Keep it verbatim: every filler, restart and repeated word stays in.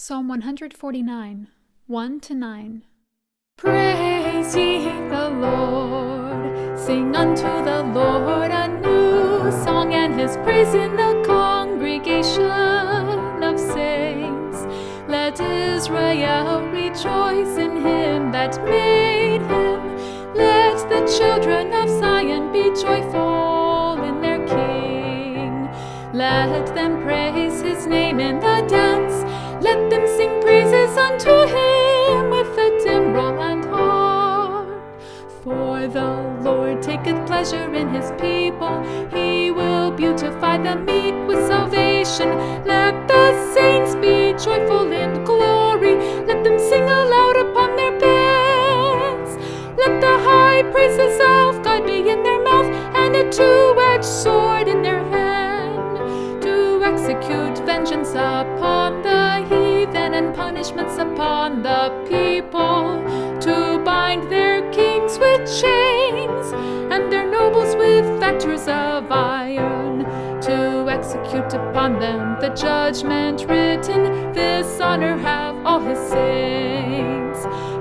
Psalm one forty-nine, one to nine. Praise ye the Lord, sing unto the Lord a new song, and his praise in the congregation of saints. Let Israel rejoice in him that made him. Let the children of Zion be joyful in their King. Let them praise his name in the dance. Let them sing praises unto him with the timbrel and harp. For the Lord taketh pleasure in his people. He will beautify the meek with salvation. Let the saints be joyful in glory. Let them sing aloud upon their beds. Let the high praises of God be in their mouth, and a two-edged sword in their hand, to execute vengeance upon the heathen and punishments upon the people, to bind their kings with chains and their nobles with fetters of iron, to execute upon them the judgment written. This honor have all his saints.